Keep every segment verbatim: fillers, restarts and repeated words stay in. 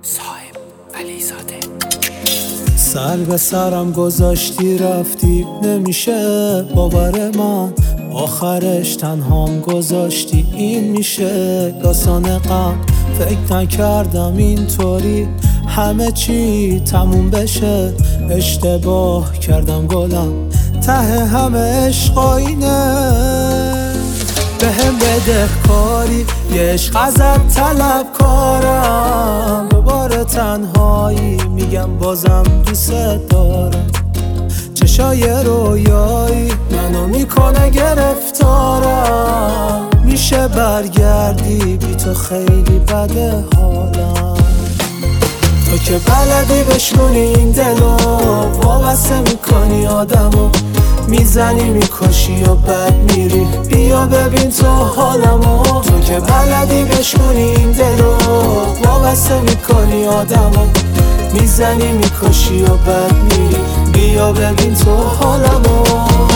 صاحب علیزاده. سر به سرم گذاشتی رفتی، نمیشه باور من آخرش تنهام گذاشتی. این میشه داستان غم، فکر نکردم اینطوری همه چی تموم بشه. اشتباه کردم گلم، ته همه عشق آینه. بهم بده کاری یه عشق ازت طلب کارم. دوباره تنهایی میگم بازم دوست دارم. چشای رویایی منو میکنه گرفتارم. میشه برگردی بی تو خیلی بده حالم. تو که بلدی بشکنی این دلو، وابسته میکنی آدمو، میزنی میکشی و بد میری. بیا ببین تو حالمو. تو که بلدی بشکنی این دلو، وابسته میکنی آدمو، میزنی میکشی و بد میری. بیا ببین تو حالمو.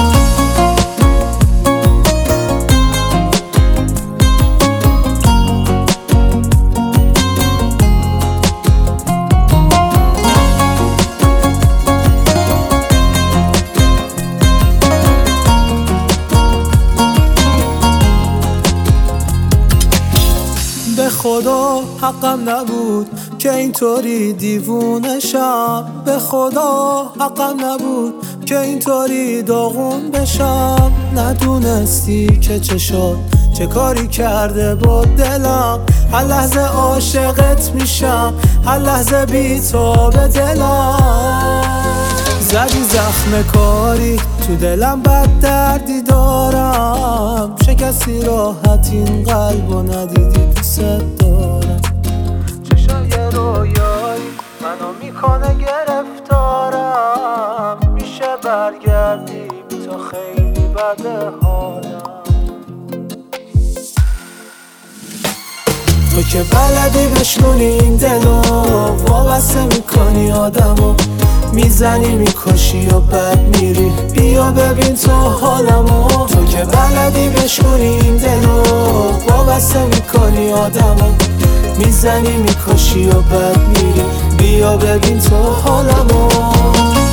به خدا حقم نبود که اینطوری دیوونشم. به خدا حقم نبود که اینطوری داغون بشم. ندونستی که چه شد، چه کاری کرده با دلم. هر لحظه عاشقت میشم، هر لحظه بی تو به دلم. زدی زخم کاری تو دلم، بد دردی دارم. شکستی راحت این قلب و ندیدی دوست دارم. چشای رویایی منو میکنه گرفتارم. میشه برگردی بی تو خیلی بده حالم. تو که بلدی بشکنی این دلو، وابسته میکنی آدمو، میزنی میکشی و بد میری. بیا ببین تو حالمو. تو که بلدی بشکنی این دلو، وابسته میکنی آدمو، میزنی میکشی و بد میری. بیا ببین تو حالمو.